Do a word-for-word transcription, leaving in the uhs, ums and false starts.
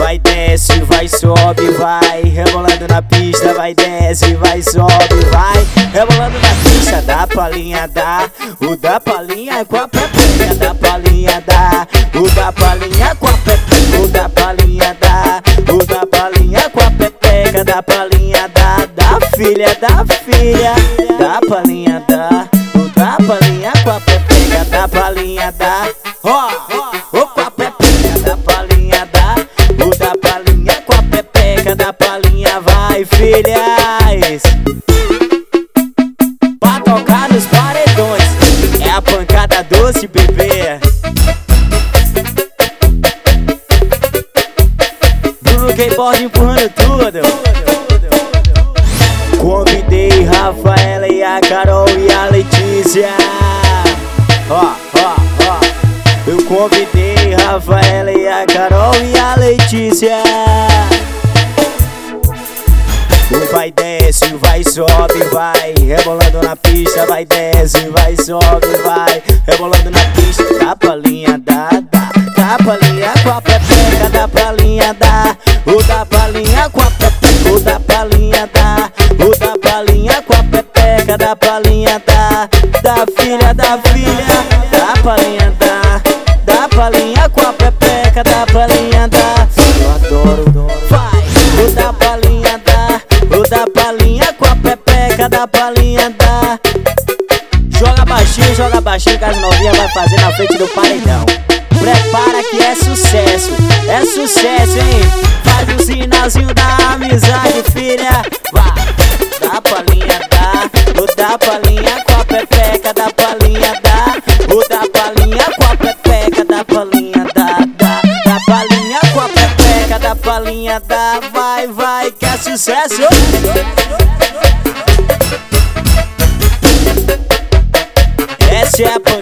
Vai, desce, vai, sobe, vai. Rebolando na pista, vai, desce, vai, sobe, vai. Rebolando na pista, dá palhinha, dá. O da palhinha com a pepeca, dá palhinha, dá. O da palhinha com a pepeca, o da palhinha, dá. O da palhinha com a pepeca, dá palhinha, dá. Da filha, da filha, dá palhinha, dá. O da palhinha com a pepeca, dá palhinha, dá. Ó, ó, com a pepeca, dá palhinha, dá. O da palhinha com a pepeca, da palhinha, vai, filhas. Pra tocar nos paredões, é a pancada doce, bebê. Bruno Keyboard empurrando tudo. Convidei Rafaela e a Carol e a Letícia. Ó, ó, ó. Eu convidei Rafaela e a Carol e a Letícia. Vai, desce, vai, sobe, vai. Rebolando na pista, vai, desce, vai, sobe, vai. Rebolando na pista, dá palhinha, dá, dá. Dá palhinha com a pepeca, dá palhinha, dá. O da palhinha com a pepeca, o da palhinha, dá. O da palhinha com a pepeca, dá palhinha, dá. Da filha, da filha, dá palhinha, dá. Da palhinha com a pepeca, dá palhinha, dá. Eu adoro, vai. O da palhinha, dá. O da palhinha com a pepeca, da palhinha, dá. Joga baixinho, joga baixinho que as novinhas vai fazer na frente do paredão. Prepara que é sucesso, é sucesso, hein? Faz o sinalzinho da amizade, filha. Vá, dá palhinha, dá. O da palhinha com a pepeca, da palhinha, dá. O da palhinha com a pepeca, da palhinha, dá, dá. Da palhinha com a pepeca, da palhinha, dá. Vai, vai, que é sucesso. Essa é a